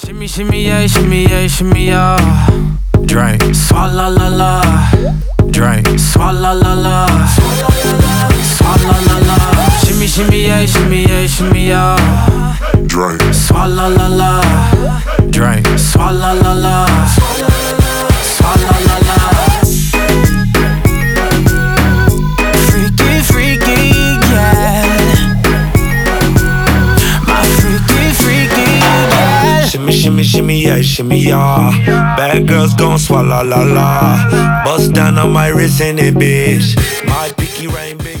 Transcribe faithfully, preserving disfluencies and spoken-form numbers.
Shimmy, shimmy, yeah, shimmy, yeah, shimmy, yeah. Drink, swalla la la. Drink, swalla la la. Swalla la la. Shimmy, shimmy, yeah, shimmy, yeah, shimmy, yeah. Drink, swalla la la. Drink, swalla la la. Swalla la la. Freaky, freaky, yeah. My freaky, freaky, yeah. Shimmy, shimmy, shimmy, yeah, shimmy, yeah. Bad girls gon' swallow la la. Bust down on my wrist in it, bitch. My pinky ring, bitch.